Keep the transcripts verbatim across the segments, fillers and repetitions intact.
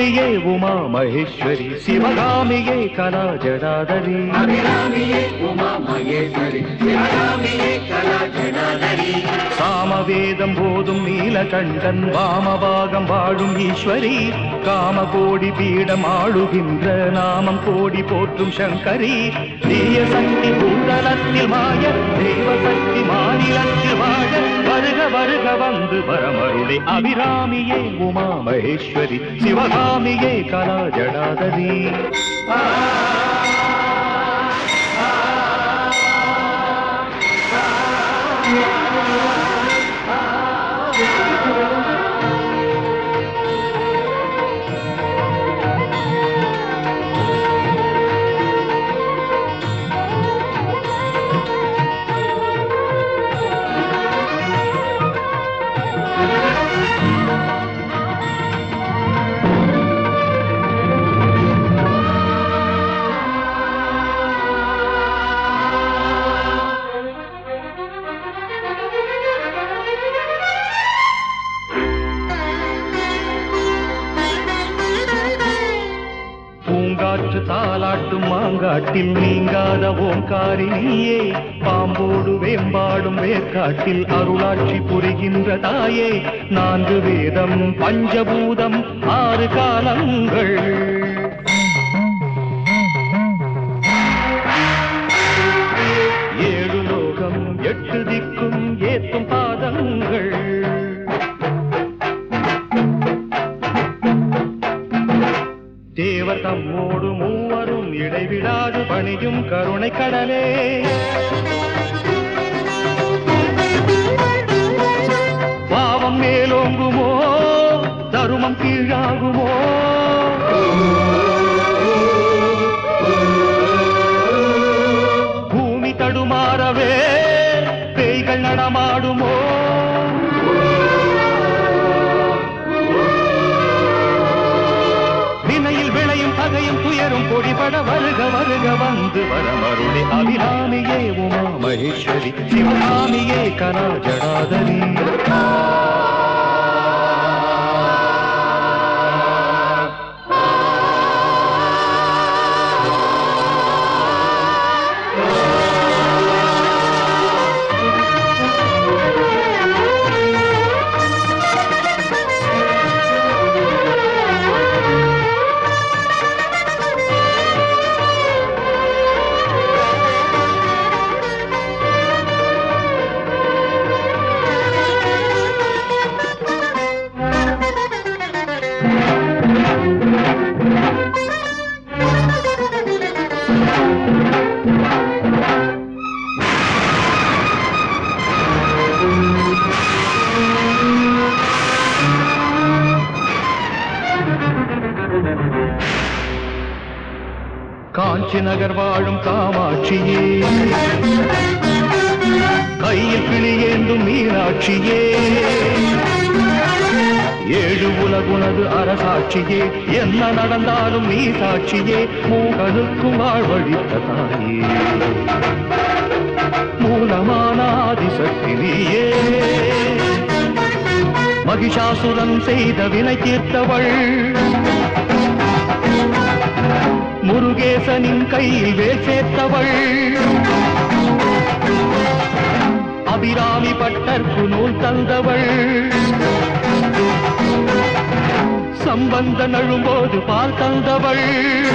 அபிராமியே உமா மகேஸ்வரி சிவகாமியே கலா ஜடாதரி அபிராமியே உமா மகேஸ்வரி சிவகாமியே கலா ஜடாதரி சாமவேதம் போதும் நீலகண்டன் வாமபாகம் வாழும் ஈஸ்வரி காமகோடி பீடம் ஆளுகின்ற நாமம் கோடி போற்றும் சங்கரி தீய சக்தி பூதலத்தில் மாய தெய்வ சக்தி மாநிலத்தில் வாழ வருக வருக வந்து வரமருளே அபிராமியே உமா மகேஸ்வரி சிவகாமியே கலா ஜடாதரி பூங்காற்று தாலாட்டும் மாங்காட்டில் நீங்காத ஓங்காரினியே பாம்போடு வேம்பாடும் வேர்க்காட்டில் அருளாட்சி புரிகின்ற தாயே நான்கு வேதம் பஞ்சபூதம் ஆறு காலங்கள் ஏழு லோகம் எட்டு திக்கும் ஏத்தும் பாதங்கள் தேவர் தம்மோடு மூவரும் இடைவிடாது பணியும் கருணை கடலே பாவம் மேலோங்குமோ தருமம் கீழாகுமோ பூமி தடுமாறவே பேய்கள் நடமாடுமோ பகையும் துயரும் பொடிபட வருக வருக வந்து வரமருளே அபிராமியே உமா மகேஸ்வரி சிவகாமியே கலா ஜடாதரி காஞ்சி நகர் வாழும் காமாட்சியே கையில் கிளியேந்தும் மீனாட்சியே ஏழு உலகுனது அரசாட்சியே என்ன நடந்தாலும் நீ சாட்சியே மூகனுக்கும் வாழ்வழித்த தாயே மூலமான ஆதிசக்தி நீயே மகிஷாசுரன் செய்த வினை தீர்த்தவள் முருகேசனின் கையில் வேல் சேர்த்தவள் அபிராமி பட்டர்க்கு நூல் தந்தவள் சம்பந்த நழும்போது பால் தந்தவள்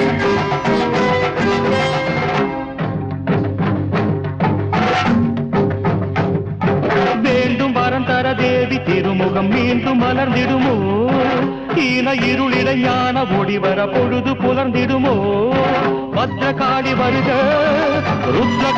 வேண்டும் வரம் தர தேவி திருமுகம் மீண்டும் மலர்ந்திடுமோ ஈன இருளிட ஞான ஒடிவர பொழுது புலர்ந்திடுமோ பத்ரகாளி வருக ருத்ர